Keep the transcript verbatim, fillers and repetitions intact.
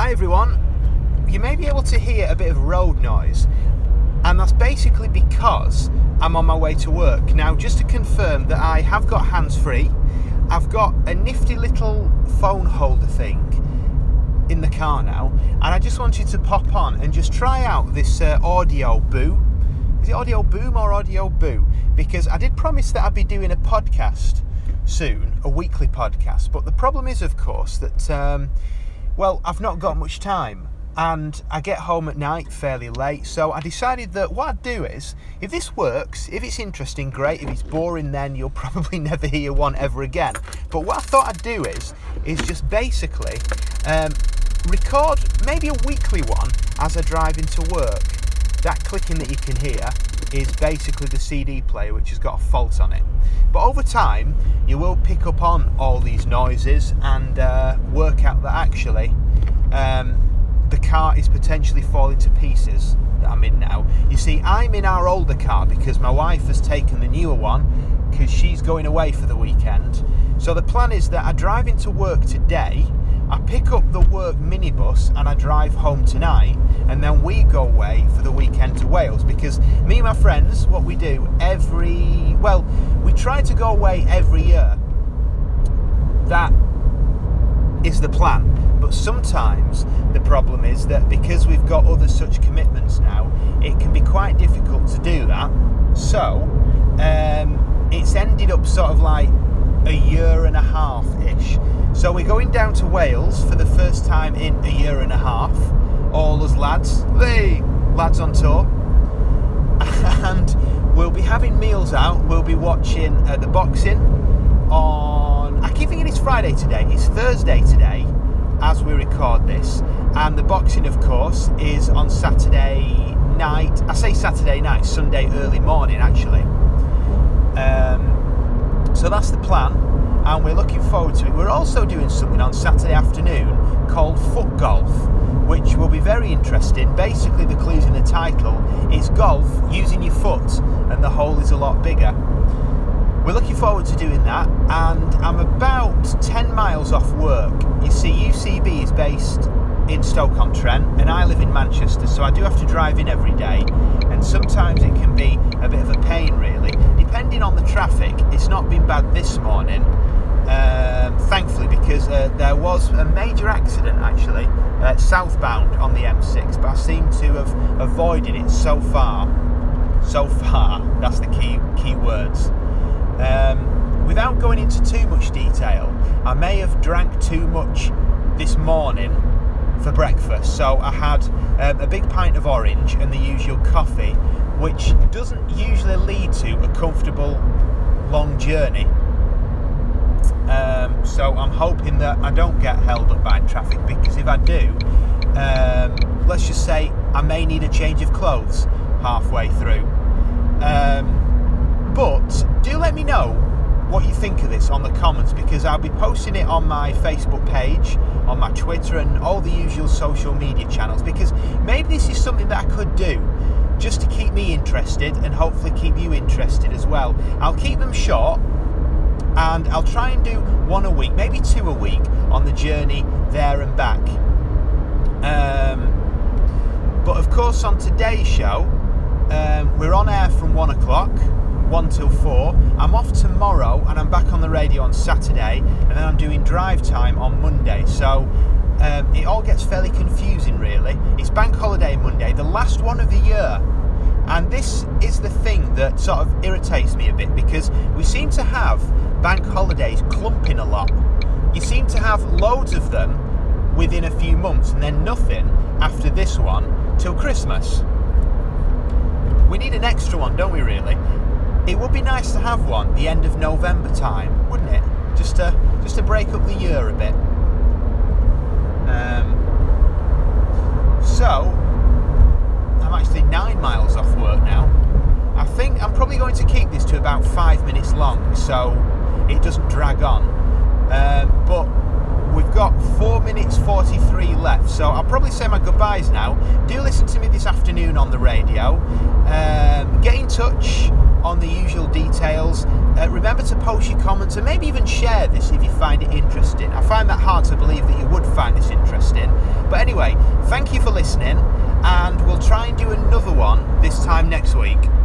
Hi everyone. You may be able to hear a bit of road noise, and that's basically because I'm on my way to work. Now, just to confirm that I have got hands-free, I've got a nifty little phone holder thing in the car now, and I just wanted to pop on and just try out this uh, Audio Boo. Is it Audio Boom or Audio Boo? Because I did promise that I'd be doing a podcast soon, a weekly podcast, but the problem is, of course, that um, well, I've not got much time and I get home at night fairly late, so I decided that what I'd do is, if this works, if it's interesting, great. If it's boring, then you'll probably never hear one ever again. But what I thought I'd do is is just basically um, record maybe a weekly one as I drive into work. That clicking that you can hear is basically the C D player, which has got a fault on it. But over time, you will pick up on all these noises and uh, work out that actually um, the car is potentially falling to pieces that I'm in now. You see, I'm in our older car because my wife has taken the newer one because she's going away for the weekend. So the plan is that I drive into work today, I pick up the work minibus and I drive home tonight, and then we go away for the weekend to Wales, because me and my friends, what we do every, well, we try to go away every year. That is the plan. But sometimes the problem is that because we've got other such commitments now, it can be quite difficult to do that. So um, it's ended up sort of like a year and a half-ish. So we're going down to Wales for the first time in a year and a half. All us lads, hey, lads on tour. And we'll be having meals out. We'll be watching uh, the boxing on... I keep thinking it's Friday today. It's Thursday today as we record this. And the boxing, of course, is on Saturday night. I say Saturday night, Sunday early morning, actually. Um... So that's the plan, and we're looking forward to it. We're also doing something on Saturday afternoon called foot golf, which will be very interesting. Basically, the clue's in the title. It's golf using your foot, and the hole is a lot bigger. We're looking forward to doing that, and I'm about ten miles off work. You see, U C B is based in Stoke-on-Trent, and I live in Manchester, so I do have to drive in every day, and sometimes it can be a bit of a pain, really. Depending on the traffic, it's not been bad this morning, um, thankfully, because uh, there was a major accident, actually, uh, southbound on the M six, but I seem to have avoided it so far. So far, that's the key key words. Um, without going into too much detail, I may have drank too much this morning for breakfast. So I had um, a big pint of orange and the usual coffee, which doesn't usually lead to a comfortable long journey. Um, so I'm hoping that I don't get held up by traffic, because if I do, um, let's just say I may need a change of clothes halfway through. Um, but do let me know what you think of this on the comments, because I'll be posting it on my Facebook page, on my Twitter, and all the usual social media channels, because maybe this is something that I could do just to keep me interested and hopefully keep you interested as well. I'll keep them short, and I'll try and do one a week, maybe two a week, on the journey there and back. Um, but of course, on today's show, um, we're on air from one o'clock, one till four. I'm off tomorrow, and I'm back on the radio on Saturday, and then I'm doing drive time on Monday. So um, it all gets fairly confusing, really. It's Bank Holiday Monday, the last one of the year. And this is the thing that sort of irritates me a bit, because we seem to have bank holidays clumping a lot. You seem to have loads of them within a few months, and then nothing after this one till Christmas. We need an extra one, don't we, really? It would be nice to have one the end of November time, wouldn't it? Just to just to break up the year a bit. Um, so, I'm actually nine miles off work now. I think I'm probably going to keep this to about five minutes long, so it doesn't drag on. Um, but we've got four minutes forty-three left, so I'll probably say my goodbyes now. Do listen to me this afternoon on the radio. Um, get in touch on the usual details. Uh, remember to post your comments and maybe even share this if you find it interesting. I find that hard to believe that you would find this interesting. But anyway, thank you for listening, and we'll try and do another one this time next week.